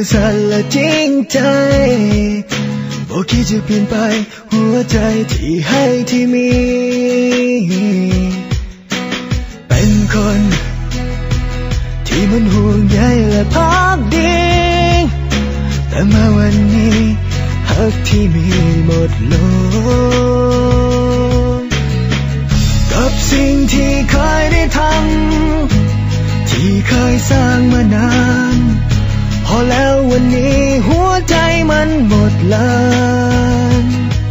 สัตย์และจริงใจบอกคิดจะเปลี่ยนไปหัวใจที่ให้ที่มีเป็นคนที่มันห่วงใยและพักดีแต่มาวันนี้หักที่มีหมดลงกับสิ่งที่เคยได้ทำที่เคยสร้างมานานพอแล้ววันนี้หัวใจมันหมดล้าน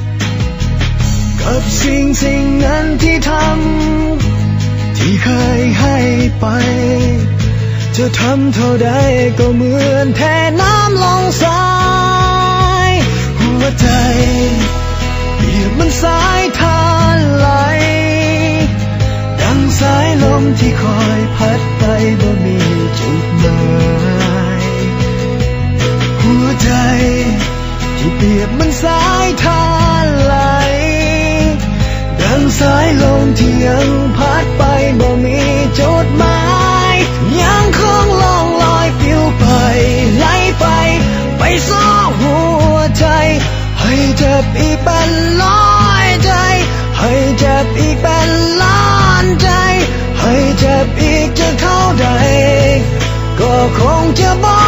กับสิ่งนั้นที่ทำที่เคยให้ไปจะทำเท่าใดก็เหมือนแทน้ำลงทรายหัวใจเปรียบมันสายทานไหลดังสายลมที่คอยพัดไปบ่มีจุดหมายหัวใจที่เปรียบมันสายทานไหลดังสายลมที่ยังพัดไปบ่มีจุดหมายยังคงล่องลอยปลิวไปไหลไปสู่หัวใจให้เจ็บอีกเป็นร้อยใจให้เจ็บอีกเป็นล้านใจให้เจ็บอีกจะเท่าใดก็คงจะบอก